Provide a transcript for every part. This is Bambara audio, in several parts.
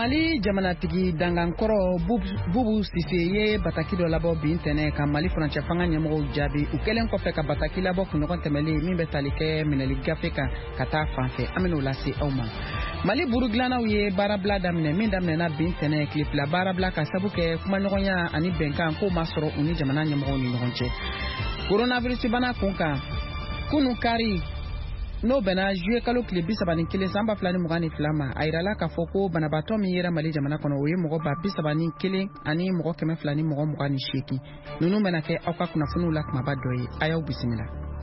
Mali jamanatigi dangankɔrɔ Bubu Sise ye bataki dɔ labɔ bi ntɛnɛ ka Mali furancɛ fanga ɲɛmɔgɔw jaabi u kɛlen kɔfɛ ka bataki labɔ kunɲɔgɔn tɛmɛlen min bɛ tali kɛ minɛli gafe kan ka taa fanfɛ an bɛn'o lase aw ma. Mali burudilannanw ye baarabila daminɛ min daminɛna bi ntɛnɛ tile fila baarabila ka sabu kɛ kumaɲɔgɔnya ani bɛnkan k'o ma sɔrɔ u ni jamana ɲɛmɔgɔw ni ɲɔgɔn cɛ. Coronavirus bana kunkan kunu kari n'o bɛnna juillet kalo tile 31 san 2022 ma a yirala k'a fɔ ko banabaatɔ min yera Mali jamana kɔnɔ o ye mɔgɔ 31 ani mɔgɔ 228 ninnu bɛna kɛ aw ka kunnafoniw la kumaba dɔ ye a y'aw bisimila.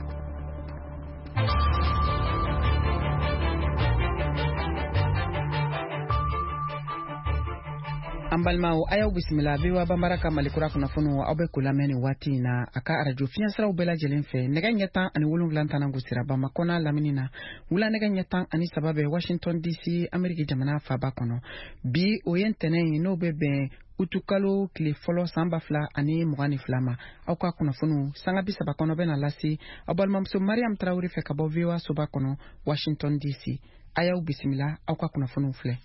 An balimaw a y'aw bisimila VOA Bambara ka Malikura kunnafoniw aw bɛ k'u lamɛn nin waati in na a ka arajo fiɲɛsiraw bɛɛ lajɛlen fɛ nɛgɛ ɲɛ 17 tɛnɛnku sira Bamakɔ n'a lamini na wula nɛgɛ ɲɛ 13 bɛ Washington DC Ameriki jamana faaba kɔnɔ bi o ye ntɛnɛn ye n'o bɛ bɛn utukalo tile fɔlɔ san 2022 ma aw ka kunnafoniw sanga 30 kɔnɔ bɛna lase aw balimamuso Mariam Traoré fɛ ka bɔ VOA soba kɔnɔ Washington DC a y'aw bisimila aw ka kunnafoniw filɛ.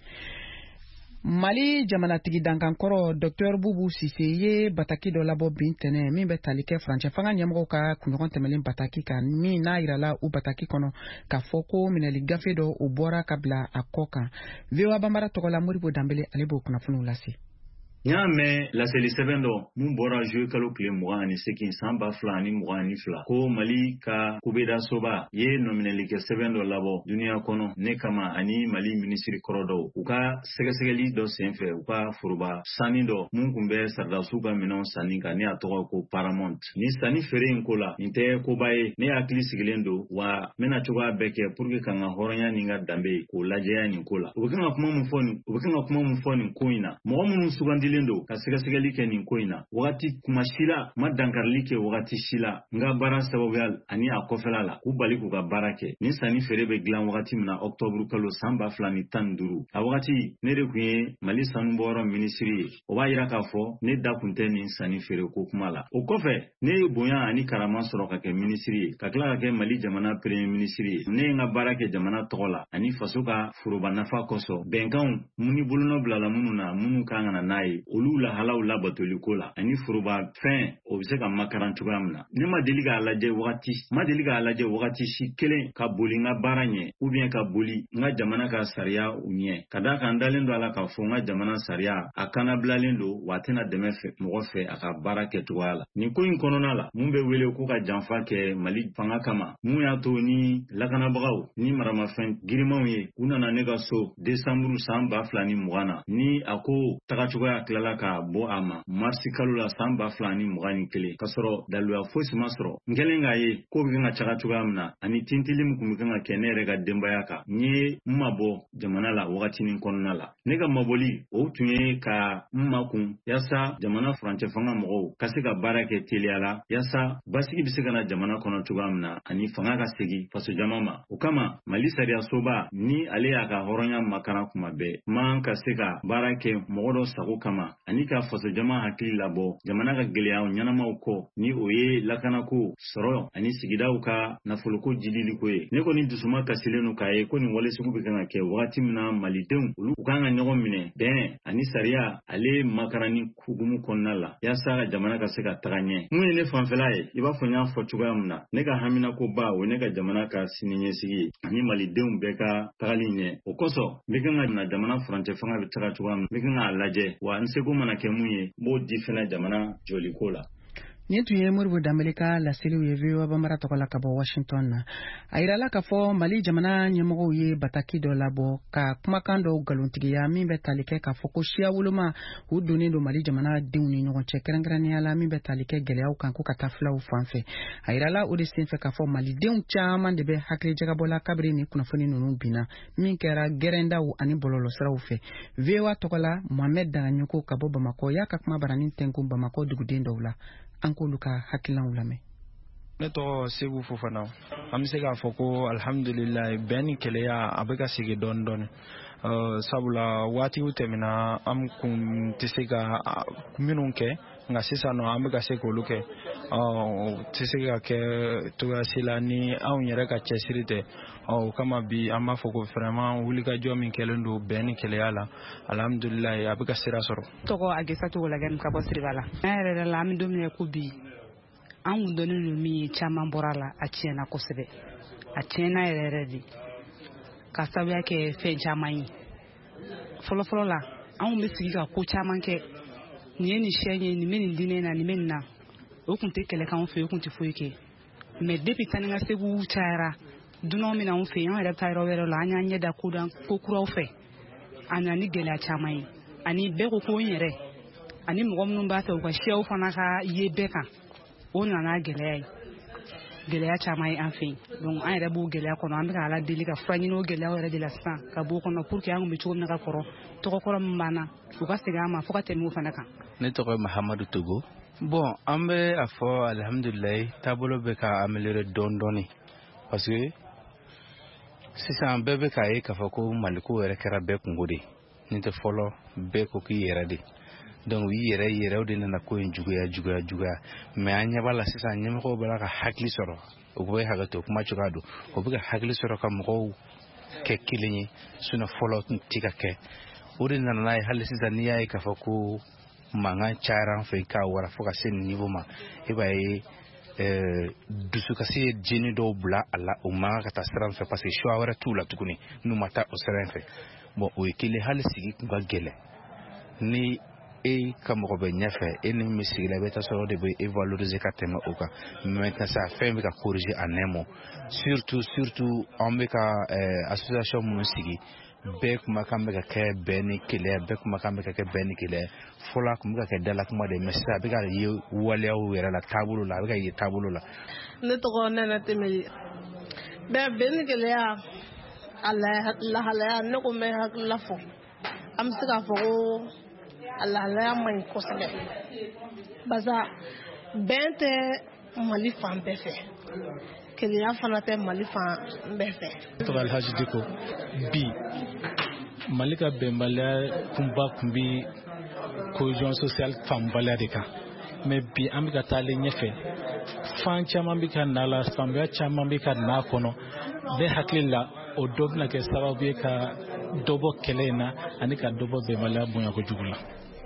Mali jamanatigi dangankɔrɔ Dr Bubu Sise ye bataki dɔ labɔ bi ntɛnɛ min bɛ tali kɛ furancɛ fanga ɲɛmɔgɔw ka kunɲɔgɔn tɛmɛlen bataki kan min n'a yirala u bataki kɔnɔ k'a fɔ ko minɛli gafe dɔ u bɔra ka bila a kɔ kan. VOA Bambara tɔgɔla Moribo Danbele ale b'o kunnafoniw lase. Y'a mɛn laseli sɛbɛn dɔ mun bɔra juillet kalo tile 28 san 2022 ko Mali ka kubeda soba ye nominɛli kɛ sɛbɛn dɔ labɔ duniya kɔnɔ ne kama ani Mali minisiri kɔrɔ dɔw u ka sɛgɛsɛgɛli dɔ senfɛ u ka foroba sanni dɔ mun kun bɛ saridasiw ka minɛnw sanni kan ne a tɔgɔ ko Paramount ni sanni feere in ko la nin tɛ koba ye ne hakili sigilen don wa mena cogoya bɛɛ kɛ pour que kan ka hɔrɔnya nin ka danbe k'o lajɛya nin ko la u bɛ kan ka kuma mun fɔ nin ko in na mɔgɔ minnu sugandi do ka sɛgɛsɛgɛli kɛ nin ko in na wagati kuma si la ma dankarili kɛ wagati si la n ka baara sababuya ani a kɔfɛla la k'u bali k'u ka baara kɛ ni sanni feere bɛ dilan wagati min na octobre kalo san 2015 a wagati ne de kun ye Mali sanu bɔyɔrɔ minisiri ye o b'a yira k'a fɔ ne da kun tɛ nin sanni feere ko kuma la o kɔfɛ ne ye bonya ani karama sɔrɔ ka kɛ minisiri ye ka tila ka kɛ Mali jamana premier minisiri ye ne ye n ka baara kɛ jamana tɔgɔ la ani faso ka foroba nafa kɔsɔn bɛnkanw muni bolonɔ bilala minnu na minnu kan ka na n'a ye olu lahalaw labatoli ko la ani foroba fɛn o bɛ se ka makaran cogoya min na ne ma deli k'a lajɛ wagati si kelen ka boli n ka baara ɲɛ ou bien ka boli n ka jamana ka sariya u ɲɛ ka da kan dalen don a la k'a fɔ n ka jamana sariya a kanabilalen don wa a tɛna dɛmɛ mɔgɔ fɛ a ka baara kɛ cogoya la nin ko in kɔnɔna la mun bɛ wele ko ka janfa kɛ Mali fanga kama mun y'a to ni lakanabagaw ni maramafɛn girimanw ye u nana ne ka so décembre san 2020 na ni a ko taga cogoya tilala ka bɔ a ma marsi kalo la san 2021 ka sɔrɔ daluya fosi ma sɔrɔ n kɛlen k'a ye ko bɛ kan ka caga cogoya min na ani tintili min kun bɛ kan ka kɛ ne yɛrɛ ka denbaya kan n ye n mabɔ jamana la wagatinin kɔnɔna la ne ka mabɔli o tun ye ka n makun yaasa jamana furancɛ fanga mɔgɔw ka se ka baara kɛ teliya la yaasa basigi bɛ se ka na jamana kɔnɔ cogoya min na ani fanga ka segin faso jama ma o kama Mali sariya soba ni ale y'a ka hɔrɔnya makaran kuma bɛɛ man ka se ka baara kɛ mɔgɔ dɔ sago kama ani ka faso jama hakili labɔ jamana ka gɛlɛyaw ɲɛnamaw kɔ ni o ye lakanako sɔrɔ ani sigidaw ka nafoloko jililiko ye ne kɔni dusuma kasilen no k'a ye ko nin wale sugu bɛ kan ka kɛ wagati min na malidenw olu u kan ka ɲɔgɔn minɛ bɛn ani sariya ale makarani hukumu kɔnɔna la yaasa ka jamana ka se ka taga ɲɛ mun ye ne fanfɛla ye i b'a fɔ n y'a fɔ cogoya min na ne ka haminako ba o ne ka jamana ka siniɲɛsigi ye ani malidenw bɛɛ ka tagali ɲɛ o kosɔn n bɛ kan ka na jamana furancɛ fanga bɛ taga cogoya min n bɛ kan k'a lajɛ wa n seko mana kɛ mun ye n b'o di fɛnɛ jamana jɔliko la. Nin tun ye Moribo Danbele ka laseliw ye VOA Bambara tɔgɔ la ka bɔ Washington na a yirala k'a fɔ Mali jamana ɲɛmɔgɔw ye bataki dɔ labɔ ka kumakan dɔw galontigiya min bɛ tali kɛ k'a fɔ ko siya woloma u donnen don Mali jamana denw ni ɲɔgɔn cɛ kɛrɛnkɛrɛnnenya la min bɛ tali kɛ gɛlɛyaw kan ko ka taa filaw fan fɛ a yirala o de senfɛ k'a fɔ Malidenw caman de bɛ hakili jagabɔla kabiri ni kunnafoni ninnu binna min kɛra gɛrɛndaw ani bɔlɔlɔsiraw fɛ VOA tɔgɔ la Mohamed Dangaɲoko ka bɔ Bamakɔ y'a ka kuma baranin tɛnkun Bamakɔ duguden dɔw la an k'olu ka hakilinaw lamɛn. Ne tɔgɔ Segu Fofana an bɛ se k'a fɔ ko alhamdulilayi bɛn ni kɛlɛya a bɛ ka segin dɔɔni dɔɔni sabula waati u tɛmɛna am kun tɛ se ka minnu kɛ nka sisan nɔ an bɛ ka se k'olu kɛ tɛ se ka kɛ togoyasi la ni anw yɛrɛ ka cɛsiri tɛ o kama bi an b'a fɔ ko vraiment wulikajɔ min kɛlen don bɛn ni kɛlɛya la alhamdulilayi a bɛ ka sira sɔrɔ. tɔgɔ Agisatu Lagɛni ka bɔ Siriba la. an yɛrɛ la an bɛ don min na ko bi an kun dɔnnen don min ye caman bɔra la a tiɲɛna kosɛbɛ a tiɲɛna yɛrɛ de ka sabuya kɛ fɛn caman ye fɔlɔfɔlɔ la anw bɛ sigi ka ko caman kɛ nin ye nin sɛ ye nin bɛ nin diinɛ na nin bɛ nin na o kun tɛ kɛlɛ k'anw fɛ o kun tɛ foyi kɛ mais depuis taa ni ka seginw cayara dunanw bɛ na anw fɛ yen an yɛrɛ bɛ taa yɔrɔ wɛrɛ la an y'an ɲɛ da ko kuraw fɛ a nana ni gɛlɛya caman ye ani bɛɛ ko ko n yɛrɛ ani mɔgɔ minnu b'a fɛ u ka sɛw fana ka ye bɛɛ kan o nana gɛlɛya ye gɛlɛya caman ye an fɛ yen donc an yɛrɛ b'o gɛlɛya kɔnɔ an bɛ ka ala deli ka fura ɲini o gɛlɛya yɛrɛ de la sisan ka b'o kɔnɔ pour que an kun bɛ cogo min na ka kɔrɔ tɔgɔkɔrɔ min b'an na u ka segin an ma fo ka tɛmɛ o fana kan. ne tɔgɔ ye Mahamadu Togo. bon an bɛ a fɔ alhamdulilayi taabolo bɛ ka améliorer dɔɔni parce que sisan bɛɛ bɛ k'a ye k'a fɔ ko maliko yɛrɛ kɛra bɛɛ kungo de ni tɛ fɔlɔ bɛɛ ko k'i yɛrɛ de donc i yɛrɛ o de nana ko in juguya mais an ɲɛ b'a la sisan ɲɛmɔgɔw bɛla ka hakili sɔrɔ u bɛ hakɛ to kuma cogoya don u bɛ ka hakili sɔrɔ ka mɔgɔw kɛ kelen ye sinon fɔlɔ tun tɛ ka kɛ o de nana n'a ye hali sisan n'i y'a ye k'a fɔ ko mankan cayara an fɛ k'a wara fo ka se nin niveau ma i b'a ye dusukasi ye jeni dɔw bila a la o man ka taa sira fɛ parce que choix wɛrɛ t'u la tuguni n'u ma taa o sira fɛ bon o ye kelen hali sigi kun ka gɛlɛn ni e ka mɔgɔ bɛ ɲɛfɛ e ni min sigila i bɛ taa sɔrɔ de bɛ e valoriser ka tɛmɛ o kan maintenant sa fɛn bɛ ka corriger en un mot surtout an bɛ ka association minnu sigi bɛɛ kumakan bɛ ka kɛ bɛn ni kɛlɛ bɛɛ kumakan bɛ ka kɛ bɛn ni kɛlɛ fɔlɔ a kun bɛ ka kɛ dalakuma de mais sisan a bɛ ka ye waleyaw yɛrɛ la taabolo la a bɛ ka ye taabolo la. ne tɔgɔ Nɛnɛ Temeli bɛn ni kɛlɛya a lahalaya ne ko n bɛ hakilila fɔ an bɛ se k'a fɔ ko a lahalaya man ɲi kosɛbɛ barisa bɛn tɛ Mali fan bɛɛ fɛ kɛlɛya fana tɛ Mali fan bɛɛ fɛ. tɔgɔ Alhaji Diko bi Mali ka bɛnbaliya kunba kun bi cohésion sociale fanbaliya de kan mais bi an bɛ ka taalen ɲɛfɛ fan caman bɛ ka na la fanbaya caman bɛ ka na kɔnɔ bɛɛ hakili la o dɔ bɛna kɛ sababu ye ka dɔ bɔ kɛlɛ in na ani ka dɔ bɔ bɛnbaliya bonya kojugu la.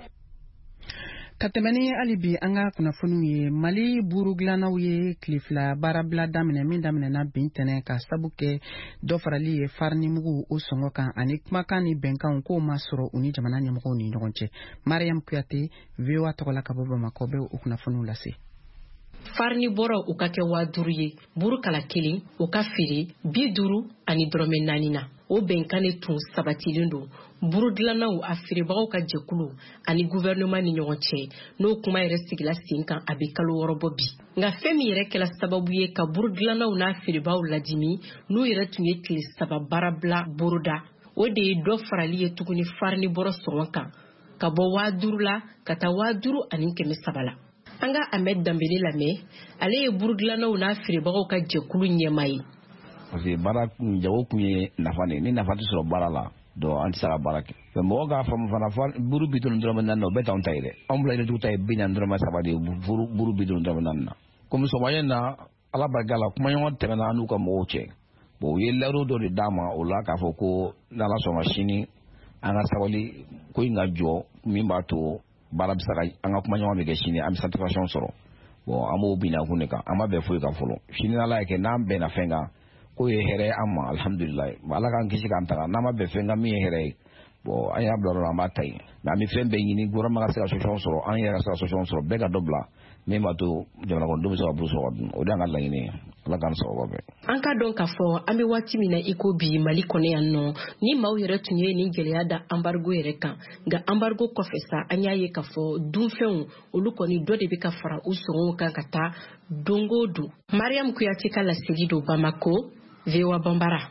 ka tɛmɛ ni hali bi an ka kunnafoniw ye Mali buru dilannaw ye tile fila baarabila daminɛ min daminɛna bin tɛnɛ ka sabu kɛ dɔ farali ye farinimugu o sɔngɔ kan ani kumakan ni bɛnkanw k'o ma sɔrɔ u ni jamana ɲɛmɔgɔw ni ɲɔgɔn cɛ. Mariam Kuyate VOA tɔgɔ la ka bɔ Bamakɔ bɛ o kunnafoniw lase. Farini bɔra u ka kɛ 5,000 ye buru kala kelen u ka feere 50 ani dɔrɔmɛ 4 na o bɛnkan de tun sabatilen don buru dilannaw a feerebagaw ka jɛkulu ani gouvernement ni ɲɔgɔn cɛ n'o kuma yɛrɛ sigila sen kan a bɛ kalo 6 bɔ bi nka fɛn min yɛrɛ kɛla sababu ye ka buru dilannaw n'a feerebagaw ladimi n'u yɛrɛ tun ye tile 3 baarabila boroda o de ye dɔ farali ye tuguni farini bɔra sɔngɔ kan ka bɔ 5,000 la ka taa 5,000 ani 300 la. An ka Ahmed Dambele lamɛn ale ye buru dilannaw n'a feerebagaw ka jɛkulu ɲɛmaa ye. parce que baara jago kun ye nafa de ni nafa tɛ sɔrɔ baara la donc an tɛ se ka baara kɛ mais mɔgɔ k'a faamu fana buru 50 dɔrɔmɛ 4 na o bɛɛ t'anw ta ye dɛ anw bila yɛrɛtigiw ta ye 40 dɔrɔmɛ 3 de ye buru 50 dɔrɔmɛ 4 na komi sɔgɔmada in na ala barika la kumaɲɔgɔn tɛmɛna an n'u ka mɔgɔw cɛ bon u ye lɛriw dɔ de d'a ma o la k'a fɔ ko n'ala sɔnna sini an ka sabali ko in ka jɔ min b'a to baara bɛ se ka an ka kumaɲɔgɔn bɛ kɛ sini an bɛ satisfaction sɔrɔ bon an b'o binakun de kan an ma bɛn foyi kan fɔlɔ sini n'ala y'a kɛ n'an bɛnna fɛn kan ko ye hɛrɛ an ma alhamdulilayi ala k'an kisi k'an taga n'an ma bɛn fɛn kan min ye hɛrɛ ye bon an y'a bila yɔrɔ la an b'a ta yen mais an bɛ fɛn bɛɛ ɲini gouvernement ka se ka solution sɔrɔ an yɛrɛ ka se ka solution sɔrɔ bɛɛ ka dɔ bila min b'a to jamana kɔnɔdenw bɛ se ka buru sɔrɔ ka dun o de y'an ka laɲini ye ala k'an sababa bɛɛ. An ka dɔn k'a fɔ an bɛ waati min na i ko bi Mali kɔnɔ yan nɔ ni maaw yɛrɛ tun ye nin gɛlɛya da embargo yɛrɛ kan nka embargo kɔfɛ sa an y'a ye k'a fɔ dunfɛnw olu kɔni dɔ de bɛ ka fara u sɔngɔw kan ka taa don o don. Mariam Kuyate ka laseli don Bamako VOA Bambara.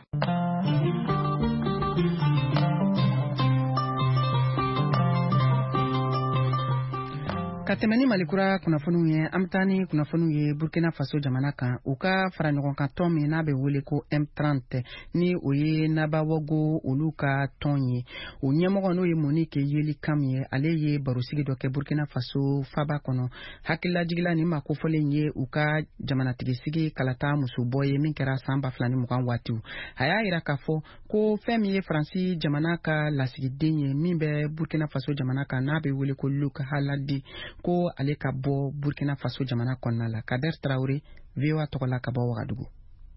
Ka tɛmɛni Malikura kunnafoniw ye an bɛ taa ni kunnafoniw ye Burkina Faso jamana kan u ka fara ɲɔgɔn kan tɔn min n'a bɛ wele ko M30 ni o ye Nabawogo olu ka tɔn ye o ɲɛmɔgɔ n'o ye Monique Yeli Kam ye ale ye barosigi dɔ kɛ Burkina Faso faba kɔnɔ hakililajigila ni ma kofɔlen ye u ka jamanatigisigi kalata musobɔ ye min kɛra san 2020 waatiw a y'a yira k'a fɔ ko fɛn min ye Faransi jamana ka lasigiden ye min bɛ Burkina Faso jamana kan n'a bɛ wele ko Luc Haladi ko ale ka bɔ Burkina Faso jamana kɔnɔna la Kader Traoré VOA tɔgɔla ka bɔ Wagadugu.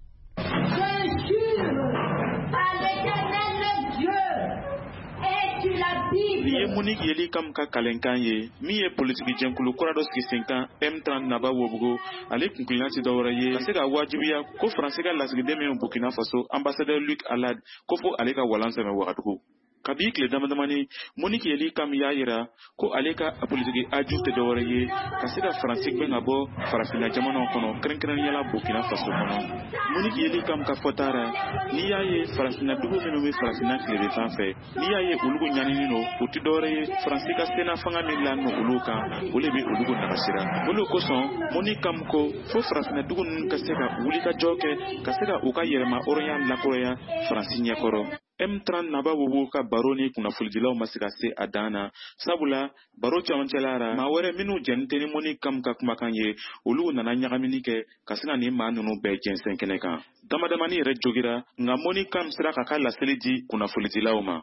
Ye Monique Yeli Kam ka kalenkan ye min ye politiki jɛnkulu kura dɔ sigi sen kan M30 Nabawogo ale kunkilan ti dɔwɛrɛ ye ka se ka wajibiya ko Faransi ka lasigiden min Burkina Faso ambassadeur Luc Haladi ko fo ale ka walan sɛmɛ Wagadugu. Kabi tile damadamani Monique Yeli Kam y'a yira ko ale ka politiki aju tɛ dɔwɛrɛ ye ka se ka Faransi gbɛn ka bɔ farafina jamanaw kɔnɔ kɛrɛnkɛrɛnniyala Burkina Faso kɔnɔ. Monique Yeli Kam ka fɔta ra n'i y'a ye farafina dugu minnu bɛ farafina tilebe sanfɛ n'i y'a ye olugu ɲaninin no o tɛ dɔwɛrɛ ye Faransi ka sena fanga min la no olu kan o le bɛ olugu nagasira. Olu kosɔn Monique Kam ko fo farafina dugu ninnu ka se ka wuli ka jɔ kɛ ka se ka u ka yɛrɛma hɔrɔnya lakɔrɔya Faransi ɲɛkɔrɔ. M30 Nabawogo ka baro ni kunnafonidilaw ma se ka se a dan na sabula baro camancɛla ra maa wɛrɛ minnu jɛni tɛ ni Monique Kam ka kumakan ye olu nana ɲagamini kɛ ka se ka nin maa ninnu bɛɛ jɛnsɛn kɛnɛ kan damadamani yɛrɛ jogira nka Monique Kam sera ka ka laseli di kunnafonidilaw ma.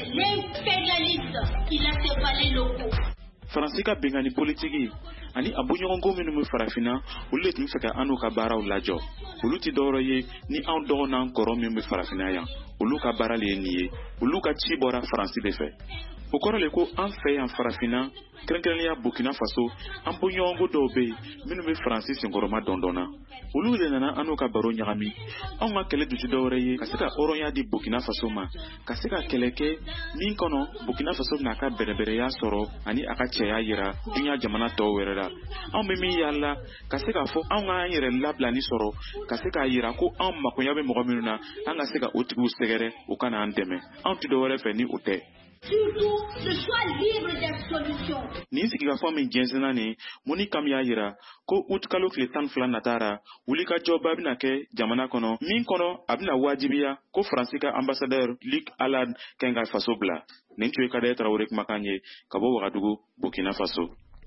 Faransi ka bengani politiki ani a boɲɔgɔnko minnu bɛ farafina olu de tun fɛ ka an'u ka baaraw lajɔ olu ti dɔwɛrɛ ye ni anw dɔgɔ n'an kɔrɔ min bɛ farafina yan olu ka baara le ye nin ye olu ka ci bɔra Faransi de fɛ o kɔrɔ le ko an fɛ yan farafina kɛrɛnkɛrɛnnenya Burkina Faso an boɲɔgɔnko dɔw bɛ yen minnu bɛ Faransi senkɔrɔma dɔndɔnna olu de nana an'u ka baro ɲagami anw ka kɛlɛ dusu dɔwɛrɛ ye ka se ka hɔrɔnya di Burkina Faso ma ka se ka kɛlɛ kɛ min kɔnɔ Burkina Faso bɛna ka bɛrɛbɛrɛya sɔrɔ ani a ka cɛya yira dunya jamana tɔw wɛrɛ la anw bɛ min yala ka se ka fɔ anw k'an yɛrɛ labilani sɔrɔ ka se k'a yira ko anw makoya bɛ mɔgɔ minnu na an ka se ka o tigiw sɛgɛrɛ u ka n'an dɛmɛ anw tɛ dɔwɛrɛ fɛ ni o tɛ. Nin sigikafɔ min jɛnsɛnna nin Monique Kam y'a yira ko août kalo tile 12 natara wulikajɔba bɛna kɛ jamana kɔnɔ min kɔnɔ a bɛna wajibiya ko Faransi ka ambassadeur Luc Haladi kan ka faso bila nin tun ye Kader Traoré kumakan ye ka bɔ Wagadugu Burkina Faso.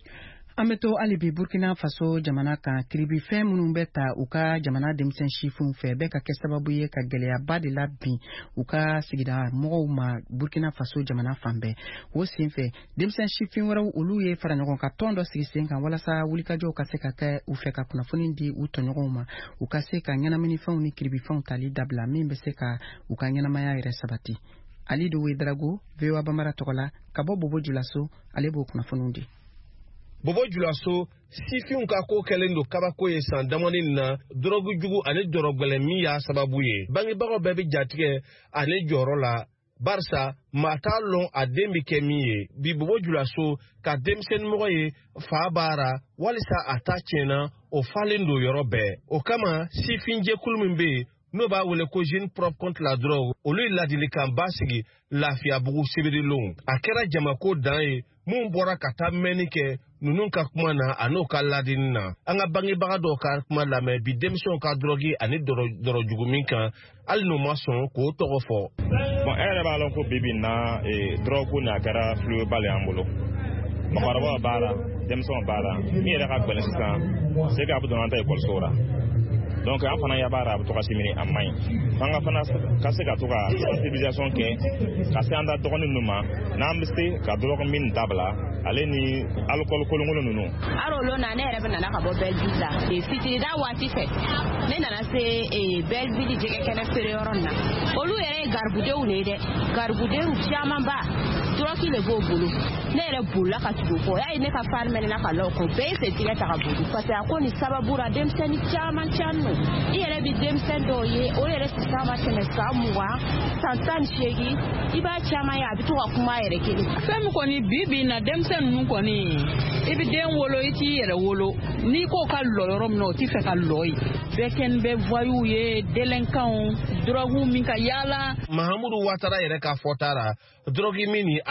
An bɛ to hali bi Burkina Faso jamana kan kiribifɛn minnu bɛ ta u ka jamana denmisɛn sifinw fɛ bɛ ka kɛ sababu ye ka gɛlɛyaba de la bin u ka sigida mɔgɔw ma Burkina Faso jamana fan bɛɛ o senfɛ denmisɛn sifin wɛrɛw olu ye fara ɲɔgɔn kan tɔn dɔ sigi sen kan walasa wulikajɔw ka se ka kɛ u fɛ ka kunnafoni di u tɔɲɔgɔnw ma u ka se ka ɲɛnaminifɛnw ni kiribifɛnw tali dabila min bɛ se ka u ka ɲɛnamaya yɛrɛ sabati. Ali Dowe Drago VOA Bambara tɔgɔla ka bɔ Bobo Julaso ale b'o kunnafoniw di. Bobo Julaso sifinw ka ko kɛlen don kabako ye san damani na drogue jugu ani dɔrɔgɛlɛ min y'a sababu ye bangebagaw bɛɛ bɛ jatigɛ ani jɔyɔrɔ la barisa maa t'a lɔn a den bɛ kɛ min ye bi Bobo Julaso ka denmisɛnninmɔgɔ ye fa baara walisa a ta tiɲɛna o falen don yɔrɔ bɛɛ o kama sifin jɛkulu min bɛ yen n'o b'a wele ko Jeunes Propres contre la drogue olu ye ladilikan ba sigi Lafiyabugu Sibirilon a kɛra jamako dan ye mun bɔra ka taa mɛnni kɛ ninnu ka kuma na a n'o ka ladini na an ka bangebaga dɔw ka kuma lamɛn bi denmisɛnw ka drogue ani dɔrɔ jugu min kan hali n'o ma sɔn k'o tɔgɔ fɔ. Bon e yɛrɛ b'a lɔn ko bibi na drogue n'a kɛra fluo bale an bolo mɔgɔkɔrɔbaw b'a la denmisɛnw b'a la min yɛrɛ ka gɛlɛn sisan c'est que a bɛ dɔn an ta ekɔlisow la donc an fana ya baara a bɛ to ka simini a man ɲi an ka fana ka se ka to ka sensibilisation kɛ ka se an da dɔgɔnin ninnu ma n'an bɛ se ka drogue min dabila ale ni alcool kolonkolon ninnu. Arolo na ne yɛrɛ bɛ nana ka bɔ Belleville la fitirida waati fɛ ne nana se Belleville jɛgɛ kɛnɛ feere yɔrɔ in na olu yɛrɛ ye garibudenw de ye dɛ garibudenw camanba drogue le b'o bolo ne yɛrɛ bolila ka tugu kɔ y'a ye ne ka fari mɛnɛna ka la o kɔ bɛɛ ye sentigɛ ta ka boli parce que a ko nin sababu la denmisɛnnin caman caman i yɛrɛ bi denmisɛn dɔw ye o yɛrɛ si san ma tɛmɛ san 20 san 18 i b'a caman ye a bɛ to ka kuma yɛrɛ kelen fɛn min kɔni bi na denmisɛn ninnu kɔni i bɛ den wolo i t'i yɛrɛ wolo n'i ko ka lɔ yɔrɔ min na o t'i fɛ ka lɔ ye bɛɛ kɛni bɛ voyous ye délinquants drogue min ka yaala. Mahamudu Ouattara yɛrɛ ka fɔta ra drogue min ni a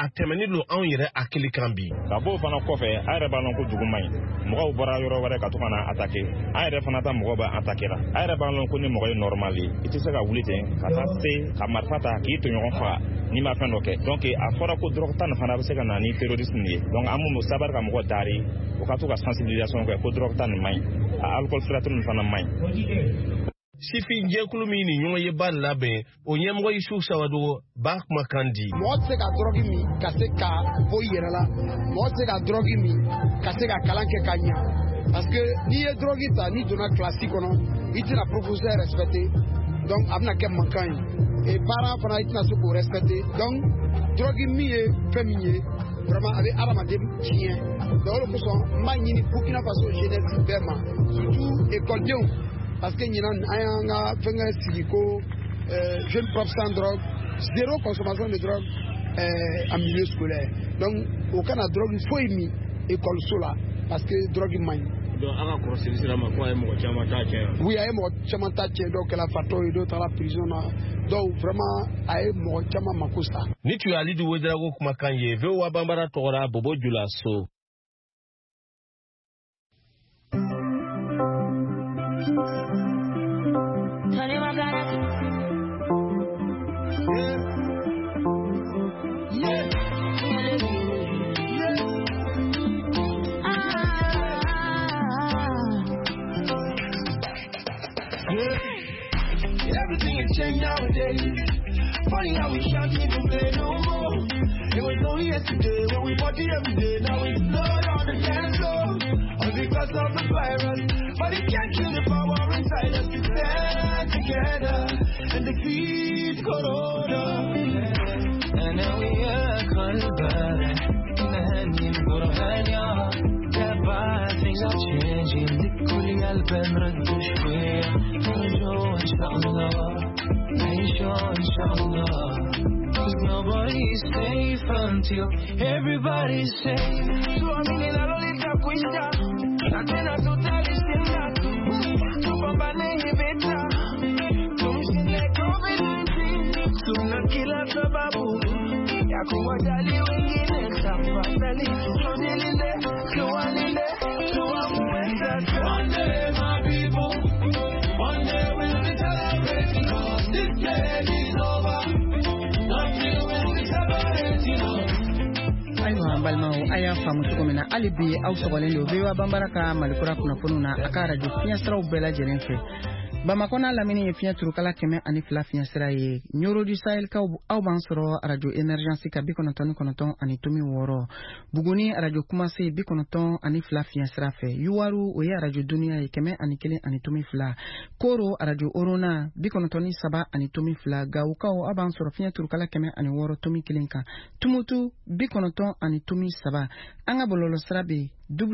a tɛmɛni lo anw yɛrɛ hakili kan bi. Ka bɔ fana kɔfɛ a yɛrɛ b'a lɔn ko jugu man ɲi mɔgɔw bɔra yɔrɔ wɛrɛ ka to ka na attaqué a yɛrɛ fana ta mɔgɔ b'a attaqué la a yɛrɛ b'a lɔn ko ni mɔgɔ ye normal ye i tɛ se ka wuli ten ka taa se ka marifa ta k'i to ɲɔgɔn faga n'i ma fɛn dɔ kɛ donc a fɔra ko drogue ta nin fana bɛ se ka na ni terrorisme ye donc an mun sabari ka mɔgɔ dari o ka to ka sensibilisation kɛ ko drogue ta nin man ɲi a alcool filtre nin fana man ɲi. Sifin jɛkulu min ni ɲɔgɔn ye ba labɛn o ɲɛmɔgɔ Isu Sawadogo b'a kumakan di. Mɔgɔ tɛ se ka drogue min ka se ka bɔ i yɛrɛ la mɔgɔ tɛ se ka drogue min ka se ka kalan kɛ ka ɲa parce que n'i ye drogue ta n'i donna classe kɔnɔ i tɛna professeur respecter donc a bɛna kɛ mankan ye et parents fana i tɛna se k'o respecter donc drogue min ye fɛn min ye vraiment a bɛ adamaden tiɲɛ donc o de kosɔn n b'a ɲini Burkina Faso jeunesse bɛɛ ma surtout écoledenw parce que ɲinan an y'an ka fɛnkɛ sigi ko jeune prof sans drogue zéro consommation de drogue en milieu scolaire donc o kana drogue foyi min écoleso la parce que drogue man ɲi. donc an ka kɔrɔsigi sira ma ko a ye mɔgɔ caman ta tiɲɛ. oui a ye mɔgɔ caman ta tiɲɛ dɔw kɛra fatɔ ye dɔw taara prison na dɔw vraiment a ye mɔgɔ caman mako sa. ni tun ye Alidu Wederago kumakan ye VOA Banbara tɔgɔra Bobo Julaso. Everything has changed nowadays. Funny how we can't even play no more. It was only yesterday when we party every day. Now it's blood on the dance floor. All because of the virus. But it can't kill the power inside us to stand together and defeat Corona. And now we are Colbert. Nahanin Burhania. Things are changing. Cooling Alpen Radu Shwaya. Inshallah. Cause nobody's safe until everybody's safe. So I'm in a lolita quinta. I cannot totally still not to Bambane Beta. To Mr. COVID-19. To Nakila Sababu. Yakuwa Dali Wingin and Safali. So Nilinde, so Anile, so I'm one day, my people. One day we'll be celebrating. This day is over. Until when we separate, you know. Aiwa balmau aya famu tukomena alibi au sogolendo vewa bambaraka malikura kuna fununa akara ju fiastra ubela jelenfe Bamakona lamini ye fiya turukala keme ani fila fiya sira ye Nyoro du Sahel ka au bansoro radio emergency ka bikonoton ani tumi woro Buguni radio kumasi bikonoton ani fila fiya sira fe Yuwaru oye radio dunia ye keme ani kele ani tumi fila Koro radio Orona bikonoton saba ani tumi fila Gaukao au bansoro fiya turukala keme ani woro tumi kilinka Tumutu bikonoton ani tumi saba Anga bololo sirabe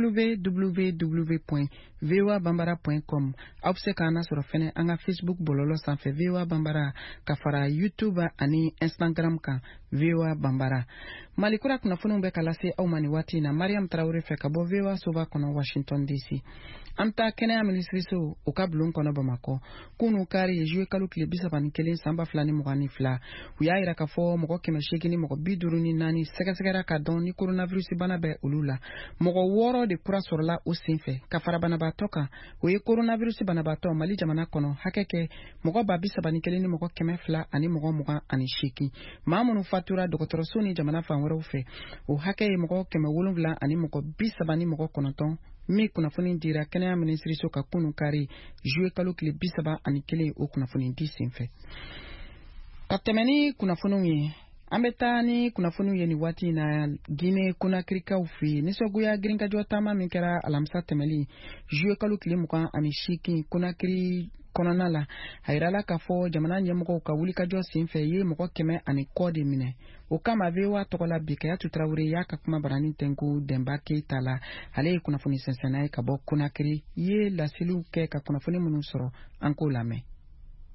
www.voabambara.com Obsekana sur fene anga Facebook bololo sanfe VOA Bambara kafara YouTube ani Instagram ka VOA Bambara Malikura kuna funu be kalase au mani wati na Mariam Traore fe kabo VOA Sova kono Washington DC Amta kene ministriso ukablun kono Bamako kunu kari jwe kalu klebisa banikele samba flani mugani fla uya ira kafo moko kemeshiki ni moko biduruni nani sega ka don ni coronavirus bana be ulula moko woro de kura sorla usinfe kafara bana batoka uye coronavirus bana bato mali jamana kono hakeke moko babisa banikele ni moko kemefla ani moko muga ani shiki mamunu fatura dokotoro suni jamana fanwere ufe u hake moko kemewulumvla ani moko bisa bani moko konoton mi kunafuni ndira kenya ministry so ka kunu kari jwe kalu kile bisaba ani kile o kunafuni ndisinfe katemeni kunafuni Ambetani kunafunu yeni wati na Gine kuna krika ufi nisoguya gringa jotama minkera alamsa temeli jwe kalu kilimuka amishiki kuna kiri konanala hairala kafo jamana nyemuko ukawulika jo sinfe ye muko keme ani kodi mine ukama vewa tokola bikaya tutrawure yaka kuma barani tengu dembaki tala hale kunafuni sensenai kabo kuna kiri ye lasilu ke ka kunafuni munusoro anko lame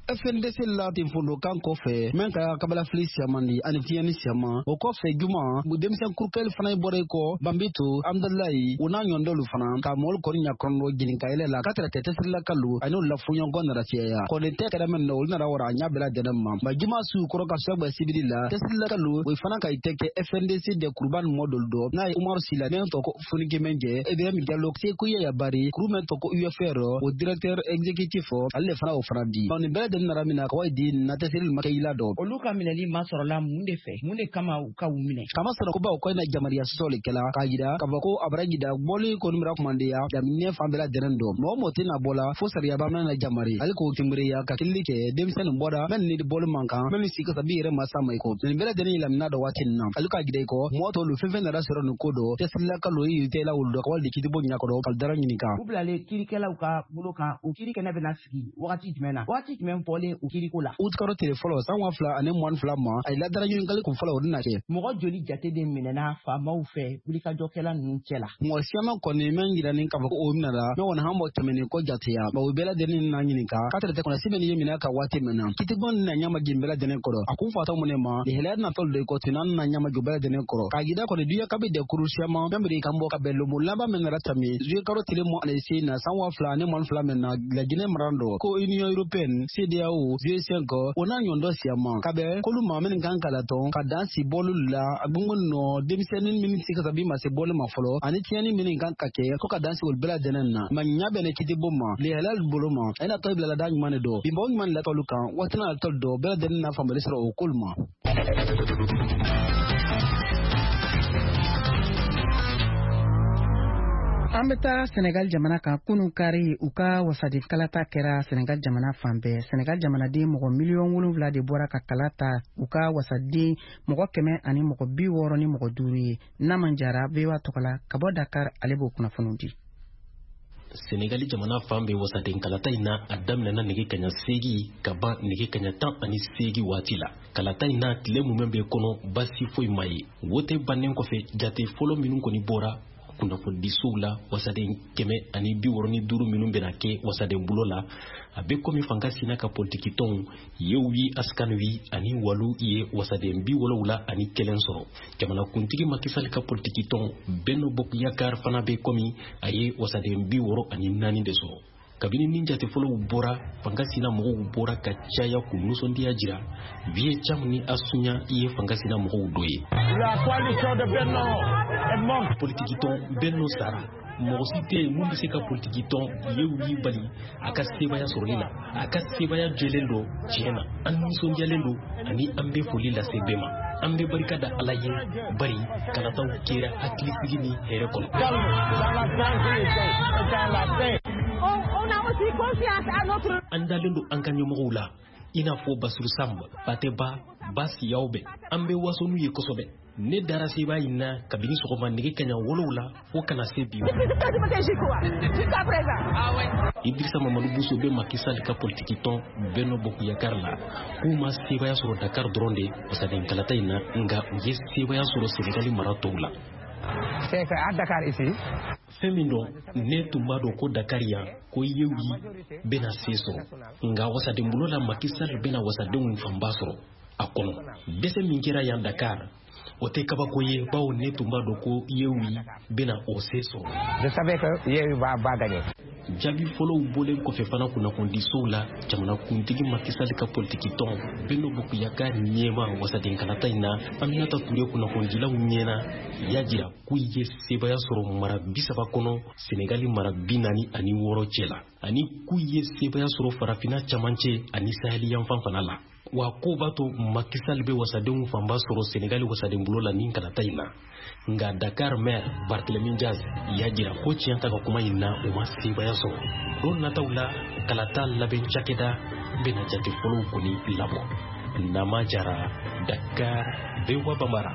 FNDC la tin fondo kan kofe men ka kabala fili siamandi ani tiani siama o kofe juma bu demsen kurkel fana bore ko bambito amdallahi una nyondolu fana ka mol ko nya krondo jinin ka ele la katra tete silla kallu anu la funyo gon ratia ko de te kada men no na rawara nya bela denam ma juma su ko ka sabba sibidilla tesilla kallu we fana ka iteke FNDC de kurban model do na Umar Sila ne to ko funike menje e be mi dialog se ku ya bari krumen to ko UFR o directeur exécutif alle fana o frandi on be de na ramina ko din na tesiril makayila do oluka minali masoro la munde fe munde kama ka umine kama soro ko ba ko na jamariya sole kala kayida ka ba ko abrajida boli ko numra komande ya jamine fambela denendo mo motina bola fo sariya ba na jamari al ko timbre ya ka kilike demsen boda men ni bol manka men si ka sabire masama ko ni bela deni lamna do watin na aluka gide ko moto lu fefe na rasoro no kodo tesla ka lo yi tela uldo ka waldi kitibo nya ko do kal dara nyini ka ublale kirikela uka buloka ukirike na bena sigi wakati jmena pole ukiriko la utkaro telefolo sanwa fla ane mwan fla ma ay la dara nyini kale ko fla odina ke mo joli jate de minena fa mau fe bulika jokela nunchela mo siama ko ne mengira nin ka ko o minara no wona hambo temene ko jate ya ba ubela de nin na nyini ka katra te ko simeni yemina ka wate mena kitibon na nyama gimbela de nen ko akun fata mo ne ma de hela na tol de ko tinan na nyama jobela de nen ko ka gida ko de duya ka be de kurusiama memri kan bo ka bello mo lamba menara tami je karo tele mo ale sina sanwa fla ne mon fla mena la gine marando ko union européenne CDAO G5 ona nyondo siama kabe kolu mamen kan kala ton ka dansi bolu la agungun no demisenin miniti ka sabi ma se bolu ma folo ani tiani minin kan kake ko ka dansi wol bela denenna manya bene kiti bomma le halal boloma ena to bela da nyane do bimbo man la tolu kan watina tol do bela denna famale sro o kulma an bɛ taa Senegal jamana kan kunu kari u ka wasadi kalata kɛra Senegal jamana fan bɛɛ. Senegal jamanaden mɔgɔ miliyɔn 7 de bɔra ka kalata u ka wasaden mɔgɔ 100 ani mɔgɔ 60 ni mɔgɔ 5 ye. Naman Jara VOA tɔgɔla ka bɔ Dakar ale b'o kunnafoniw di. Senegali jamana fan bɛɛ wasaden kalata in na a daminɛna nege kaɲa 8 ka ban nege kaɲa 18 waati la. Kalata in na tile mun bɛ kɔnɔ basi foyi ma ye. Wote bannen kɔfɛ jate fɔlɔ minnu kɔni bɔra kunnafoni sow la wasaden 100 ani 65 minnu bɛna kɛ wasaden bulo la a bɛ komi fanga sina ka politiki tɔnw yewi askanwi ani walu ye wasaden 70 ani 1 sɔrɔ. Jamana kuntigi Macky Sall ka politiki tɔn Benno Bokk Yakaar fana bɛ komi a ye wasaden 64 ani 4 de sɔrɔ. Kabini nin jate fɔlɔw bɔra fanga sina mɔgɔw bɔra ka caya k'u nisɔndiya jira Vie Cham ni Asunya ye fanga sina mɔgɔw dɔ ye. La coalition de Benno est morte. Politiki tɔn Benno sara mɔgɔ si tɛ yen mun bɛ se ka politiki tɔn ye wuli bali a ka sebaya sɔrɔli la a ka sebaya jɛlen don tiɲɛ na an nisɔndiyalen don ani an bɛ foli lase bɛɛ ma an bɛ barika da Ala ye bari kalataw kɛra hakilisigi ni hɛrɛ kɔnɔ. An dalen don an ka ɲɛmɔgɔw la i n'a fɔ Basiru Samb, Pateba, Basi Yawbe an bɛ waso n'u ye kosɛbɛ. Ne dara seba in na kabini sɔgɔma nege kaɲa 7 la fo kana se bi. Idrissa Mamadou Bousso bɛ Macky Sall ka politiki tɔn Benno Bokk Yakaar la k'u ma sebaya sɔrɔ Dakar dɔrɔn de wasaden kalata in na nka u ye sebaya sɔrɔ Senegali mara tɔw la. C'est fait à Dakar ici. Fɛn min dɔn ne tun b'a dɔn ko Dakar yan ko yewi bɛna se sɔrɔ nka wasaden bolo la Macky Sall bɛna wasadenw fanba sɔrɔ a kɔnɔ. Dɛsɛ min kɛra yan Dakar o tɛ kabako ye bawo ne tun b'a dɔn ko yewi bɛna o se sɔrɔ. Je savais que yewi va gagner. Jaabi fɔlɔw bɔlen kɔfɛ fana kunnafoni sow la jamana kuntigi Macky Sall ka politiki tɔn Benno Bokk Yakaar ɲɛma wasaden kalata in na Aminata Touré kunnafonidilaw ɲɛna y'a jira k'u ye sebaya sɔrɔ mara 30 kɔnɔ Senegali mara 46 cɛ la ani k'u ye sebaya sɔrɔ farafina camancɛ ani Saheli yanfan fana la. Wa ko b'a to Macky Sall bɛ wasadenw fanba sɔrɔ Senegali wasaden bolo la nin kalata in na nka Dakar maire Barthélémy Diaz y'a jira ko tiɲɛ ta ka kuma in na o ma sebaya sɔrɔ. Don nataw la kalata labɛn cakɛda bɛna jate fɔlɔw kɔni labɔ. Nama Jara, Dakar, VOA Bambara.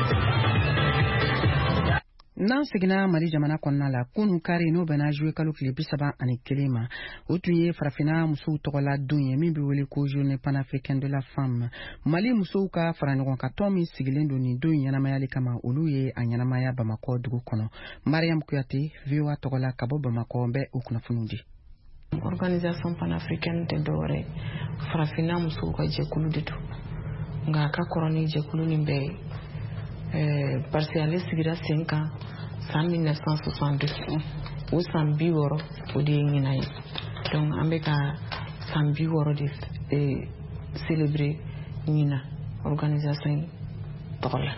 N'an seginna Mali jamana kɔnɔna la kunu kari n'o bɛnna juillet kalo tile 31 ma o tun ye farafina musow tɔgɔla don ye min bɛ wele ko journée panafricaine de la femme. Mali musow ka fara ɲɔgɔn kan tɔn min sigilen don nin don ɲɛnamayali kama olu ye a ɲɛnamaya Bamakɔ dugu kɔnɔ. Mariam Kuyate VOA tɔgɔla ka bɔ Bamakɔ bɛ o kunnafoniw di. Organisation panafricaine de dore farafina muso ka jɛkulu de don nka ka kɔrɔ ni jɛkulu nin bɛɛ ye parce que ale sigira sen kan san 1962 o san 60 o de ye ɲinan ye donc an bɛ ka san 60 de célébrer ɲinan organisation in tɔgɔ la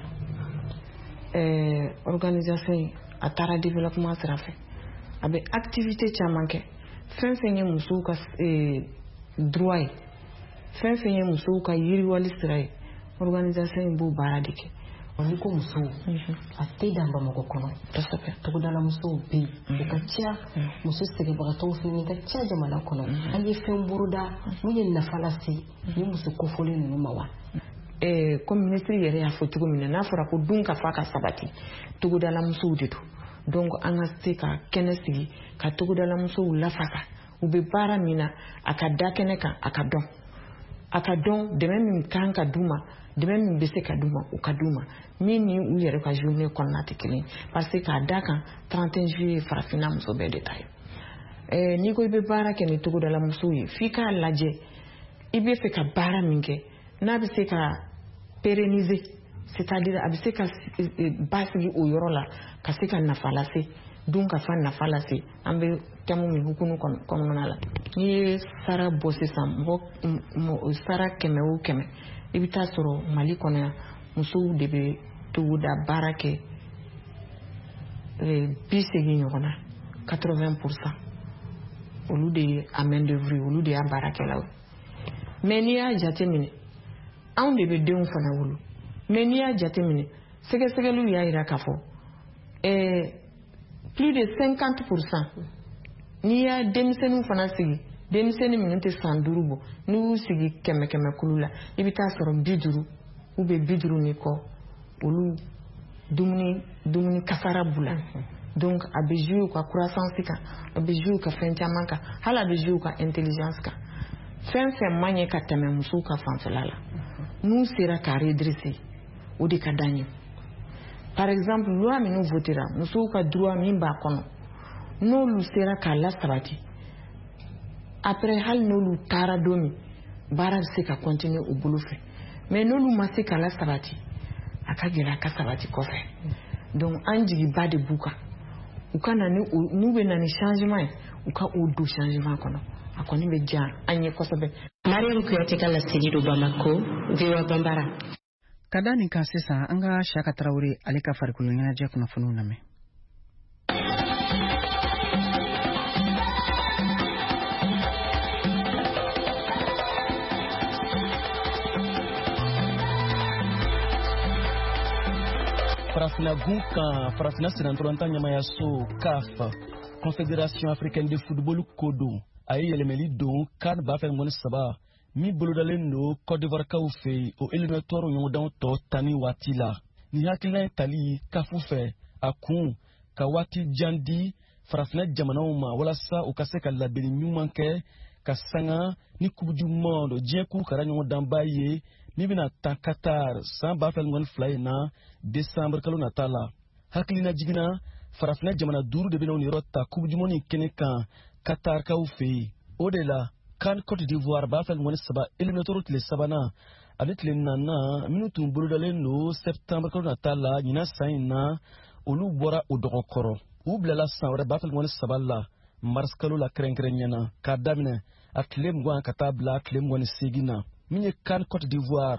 organisation in a taara développement sira fɛ a bɛ activité caman kɛ fɛn fɛn ye musow ka droit ye fɛn fɛn ye musow ka yiriwali sira ye organisation in b'o baara de kɛ. Ni ko musow a tɛ dan Bamakɔ kɔnɔ togodala musow bɛ yen u ka ca muso sɛgɛnbagatɔw fɛnɛ ka ca jamana kɔnɔ an ye fɛn boroda mun ye nafa lase ni muso kofɔlen ninnu ma wa. Comme ministre yɛrɛ y'a fɔ cogo min na n'a fɔra ko dun ka fa ka sabati togodala musow de don donc an ka se ka kɛnɛ sigi ka togodala musow lafasa u bɛ baara min na a ka da kɛnɛ kan a ka dɔn dɛmɛ min kan ka d'u ma dɛmɛ min bɛ se ka d'u ma u ka d'u ma min ni u yɛrɛ ka journée kɔnɔna tɛ kelen parce que k'a da kan 31 juillet farafina muso bɛɛ de ta ye n'i ko i bɛ baara kɛ ni togodala musow ye f'i k'a lajɛ i bɛ fɛ ka baara min kɛ n'a bɛ se ka pérenniser c'est-à-dire a bɛ se ka basigi o yɔrɔ la ka se ka nafa lase dun ka fa nafa lase an bɛ thème min hukumu kɔnɔna la n'i ye sara bɔ sisan mɔgɔ sara 100 o 100 i bɛ taa sɔrɔ Mali kɔnɔ yan musow de bɛ togoda baara kɛ 80 ɲɔgɔn na 80% olu de ye a main d'œuvre olu de y'a baarakɛlaw mais n'i y'a jateminɛ anw de bɛ denw fana wolo mais n'i y'a jateminɛ sɛgɛsɛgɛliw y'a jira k'a fɔ plus de 50% n'i y'a denmisɛnninw fana sigi denmisɛnnin minnu tɛ san 5 bɔ n'u y'u sigi 100 kulu la i bɛ taa sɔrɔ 50 ou bien 50 ni kɔ olu dumuni kasara b'u la donc a bɛ jouer u ka croissance kan a bɛ jouer u ka fɛn caman kan hali a bɛ jouer u ka intelligence kan fɛn fɛn man ɲɛ ka tɛmɛ musow ka fanfɛla la n'u sera ka redresser o de ka d'an ye par exemple loi minnu votera musow ka droit min b'a kɔnɔ n'olu sera k'a lasabati après hali n'olu taara don min baara bɛ se ka continuer u bolo fɛ mais n'olu ma se k'a lasabati a ka gɛlɛ a ka sabati kɔfɛ donc an jigiba de b'u kan u ka na n'u bɛ na ni changement ye u ka o don changement kɔnɔ a kɔni bɛ diya an ye kosɛbɛ. Mariam Kuyate ka laseli do Bamako VOA Bambara. Ka da nin kan sisan an ka Siyaka Tarawele ale ka farikolo ɲɛnajɛ kunnafoniw lamɛn. Farafina gun kan farafina sirantɔlɔnta ɲamayaso CAF Confédération africaine de football ko don a ye yɛlɛmɛli don CAN 2023 min bolodalen don Côte d'Ivoire kaw fɛ o éliminatoire ɲɔgɔndan tɔ tani waati la ni hakilina tali CAF fɛ a kun ka waati jan di farafina jamanaw ma walasa u ka se ka labɛnni ɲuman kɛ ka sanga ni coupe du monde diɲɛ k'u kɛra ɲɔgɔndanba ye min bɛna ta Qatar san 2022 na décembre kalo nata la hakilina jiginna farafina jamana 5 de bɛna yɔrɔ ta coupe du monde kɛnɛ kan Qatar kaw fɛ yen o de la CAN Côte d'Ivoire 2023 éliminatoire tile 3nan ani tile 4nan minnu tun bolodalen don septembre kalo nata la ɲinan san in na olu bɔra o dɔgɔ kɔrɔ u bilala san wɛrɛ 2023 la mars kalo la kɛrɛnkɛrɛnnenya na k'a daminɛ a tile 20 ka taa bila tile 28 na min ye CAN Côte d'Ivoire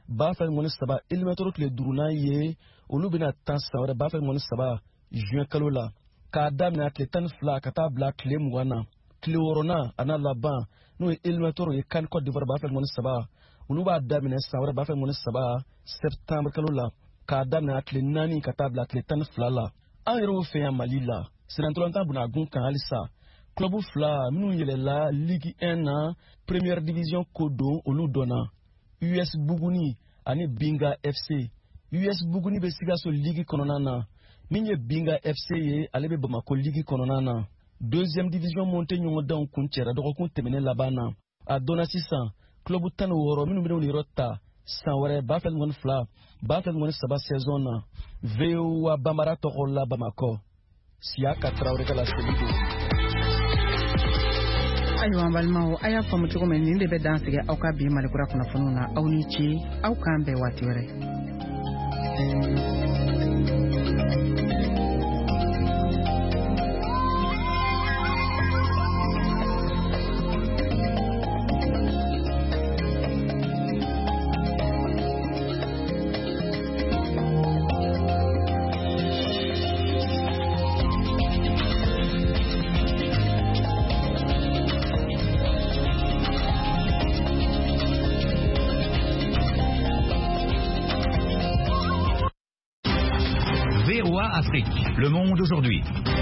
2023 éliminatoire tile 5nan ye olu bɛna tan san wɛrɛ 2023 juin kalo la k'a daminɛ tile 12 ka taa bila tile 20 na tile 6nan a n'a laban n'o ye éliminatoire ye CAN Côte d'Ivoire 2023 olu b'a daminɛ san wɛrɛ 2023 septembre kalo la k'a daminɛ tile 4 ka taa bila tile 12 la an yɛrɛw fɛ yan Mali la sirantɔlɔntan bɛna gun kan halisa club 2 minnu yɛlɛla Ligue 1 na première division ko don olu dɔnna US Buguni ani Binga FC US Buguni bɛ Sikaso Ligue kɔnɔna na min ye Binga FC ye ale bɛ Bamako Ligue kɔnɔna na deuxième division montée ɲɔgɔndanw kun cɛra dɔgɔkun tɛmɛnen laban na a dɔnna sisan club 16 minnu bɛna yɔrɔ ta san wɛrɛ 2022-2023 saison na VOA Bambara tɔgɔ la Bamakɔ Siyaka Tarawele ka laseli don. ayiwa balimaw a y'a faamu cogo min nin de bɛ dan sigi aw ka bi malikura kunnafoniw na aw ni ci aw k'an bɛɛ waati wɛrɛ. Afrique, le monde aujourd'hui.